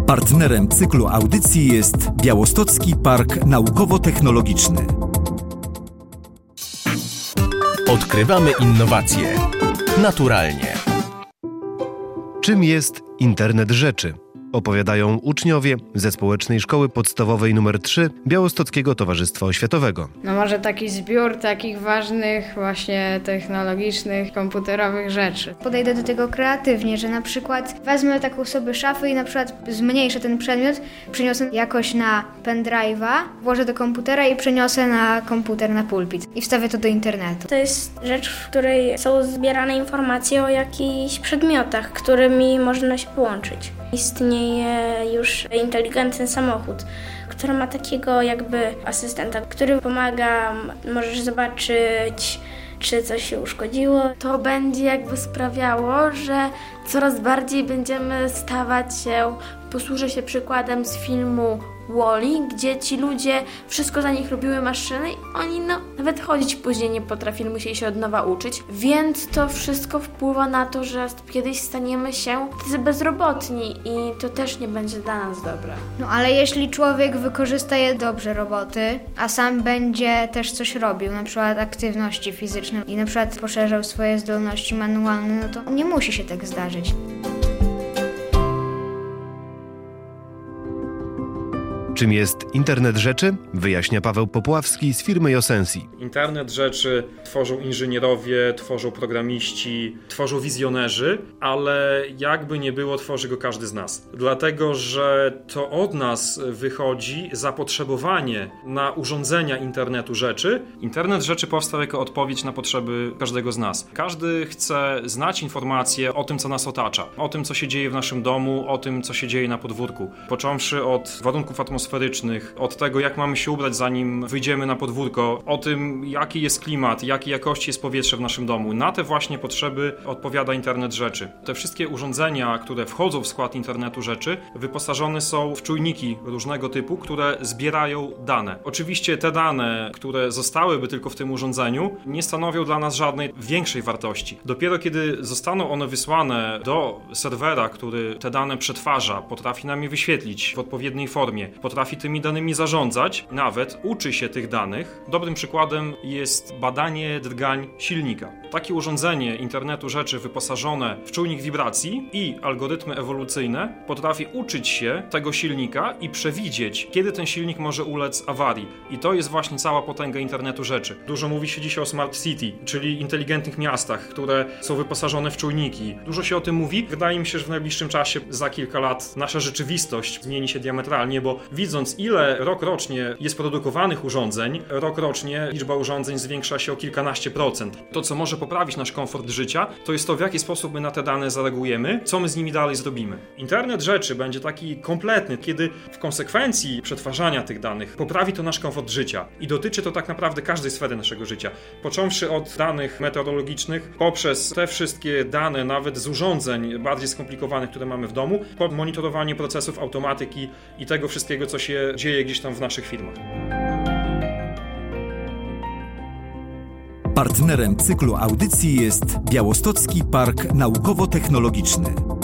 Partnerem cyklu audycji jest Białostocki Park Naukowo-Technologiczny. Odkrywamy innowacje. Naturalnie. Czym jest Internet Rzeczy? Opowiadają uczniowie ze Społecznej Szkoły Podstawowej nr 3 Białostockiego Towarzystwa Oświatowego. Może taki zbiór takich ważnych, właśnie technologicznych, komputerowych rzeczy. Podejdę do tego kreatywnie, że na przykład wezmę taką sobie szafę i na przykład zmniejszę ten przedmiot, przeniosę jakoś na pendrive'a, włożę do komputera i przeniosę na komputer, na pulpit i wstawię to do internetu. To jest rzecz, w której są zbierane informacje o jakichś przedmiotach, którymi można się połączyć. Istnieje już inteligentny samochód, który ma takiego jakby asystenta, który pomaga, możesz zobaczyć, czy coś się uszkodziło. To będzie jakby sprawiało, że coraz bardziej będziemy stawać się, posłużę się przykładem z filmu Wall-E, gdzie ci ludzie, wszystko za nich robiły maszyny i oni nawet chodzić później nie potrafili, musieli się od nowa uczyć, więc to wszystko wpływa na to, że kiedyś staniemy się bezrobotni i to też nie będzie dla nas dobre. Ale jeśli człowiek wykorzysta je dobrze roboty, a sam będzie też coś robił, na przykład aktywności fizyczne i na przykład poszerzał swoje zdolności manualne, to nie musi się tak zdarzyć. Czym jest Internet Rzeczy? Wyjaśnia Paweł Popławski z firmy Josensi. Internet Rzeczy tworzą inżynierowie, tworzą programiści, tworzą wizjonerzy, ale jakby nie było, tworzy go każdy z nas. Dlatego, że to od nas wychodzi zapotrzebowanie na urządzenia Internetu Rzeczy. Internet Rzeczy powstał jako odpowiedź na potrzeby każdego z nas. Każdy chce znać informacje o tym, co nas otacza, o tym, co się dzieje w naszym domu, o tym, co się dzieje na podwórku. Począwszy od warunków atmosferycznych, od tego, jak mamy się ubrać, zanim wyjdziemy na podwórko, o tym, jaki jest klimat, jakiej jakości jest powietrze w naszym domu. Na te właśnie potrzeby odpowiada Internet Rzeczy. Te wszystkie urządzenia, które wchodzą w skład Internetu Rzeczy, wyposażone są w czujniki różnego typu, które zbierają dane. Oczywiście te dane, które zostałyby tylko w tym urządzeniu, nie stanowią dla nas żadnej większej wartości. Dopiero kiedy zostaną one wysłane do serwera, który te dane przetwarza, potrafi nam je wyświetlić w odpowiedniej formie, potrafi tymi danymi zarządzać, nawet uczy się tych danych. Dobrym przykładem jest badanie drgań silnika. Takie urządzenie Internetu Rzeczy wyposażone w czujnik wibracji i algorytmy ewolucyjne potrafi uczyć się tego silnika i przewidzieć, kiedy ten silnik może ulec awarii. I to jest właśnie cała potęga Internetu Rzeczy. Dużo mówi się dzisiaj o Smart City, czyli inteligentnych miastach, które są wyposażone w czujniki. Dużo się o tym mówi. Wydaje mi się, że w najbliższym czasie, za kilka lat, nasza rzeczywistość zmieni się diametralnie, bo widząc, ile rok rocznie jest produkowanych urządzeń, rok rocznie liczba urządzeń zwiększa się o kilkanaście procent. To, co może poprawić nasz komfort życia, to jest to, w jaki sposób my na te dane zareagujemy, co my z nimi dalej zrobimy. Internet Rzeczy będzie taki kompletny, kiedy w konsekwencji przetwarzania tych danych poprawi to nasz komfort życia. I dotyczy to tak naprawdę każdej sfery naszego życia. Począwszy od danych meteorologicznych, poprzez te wszystkie dane, nawet z urządzeń bardziej skomplikowanych, które mamy w domu, po monitorowanie procesów automatyki i tego wszystkiego, co się dzieje gdzieś tam w naszych firmach. Partnerem cyklu audycji jest Białostocki Park Naukowo-Technologiczny.